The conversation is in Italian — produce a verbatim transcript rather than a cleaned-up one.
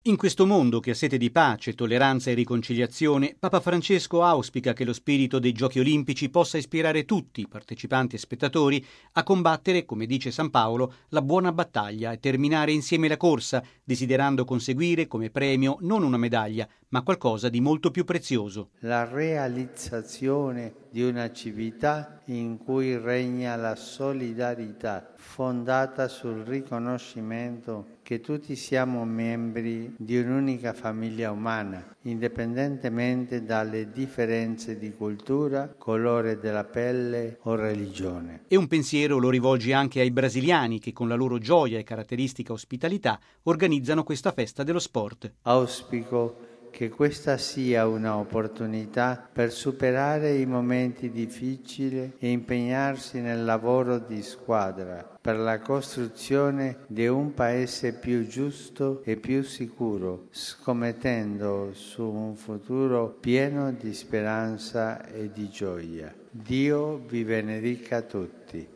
In questo mondo che ha sete di pace, tolleranza e riconciliazione, Papa Francesco auspica che lo spirito dei Giochi Olimpici possa ispirare tutti, partecipanti e spettatori, a combattere, come dice San Paolo, la buona battaglia e terminare insieme la corsa, desiderando conseguire come premio non una medaglia, ma qualcosa di molto più prezioso. La realizzazione di una civiltà in cui regna la solidarietà, fondata sul riconoscimento che tutti siamo membri di un'unica famiglia umana, indipendentemente dalle differenze di cultura, colore della pelle o religione. E un pensiero lo rivolge anche ai brasiliani che con la loro gioia e caratteristica ospitalità organizzano questa festa dello sport. Auspico che questa sia un'opportunità per superare i momenti difficili e impegnarsi nel lavoro di squadra per la costruzione di un paese più giusto e più sicuro, scommettendo su un futuro pieno di speranza e di gioia. Dio vi benedica tutti.